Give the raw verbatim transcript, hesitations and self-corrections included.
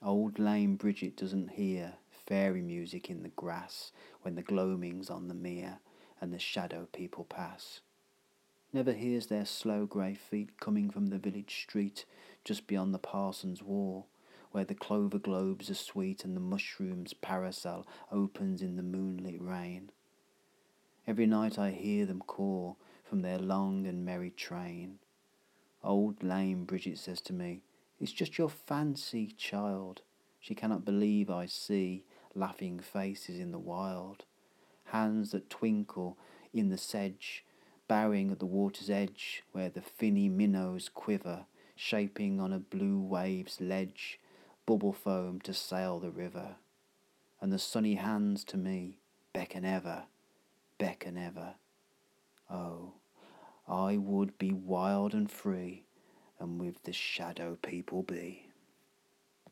Old lame Bridget doesn't hear fairy music in the grass when the gloaming's on the mere and the shadow people pass. Never hears their slow grey feet coming from the village street just beyond the parson's wall, where the clover globes are sweet and the mushroom's parasol opens in the moonlit rain. Every night I hear them call from their long and merry train. Old lame Bridget says to me, "It's just your fancy, child." She cannot believe I see laughing faces in the wild, hands that twinkle in the sedge, bowing at the water's edge, where the finny minnows quiver, shaping on a blue wave's ledge, bubble foam to sail the river. And the sunny hands to me beckon ever, beckon ever. Oh, I would be wild and free, and with the shadow people be.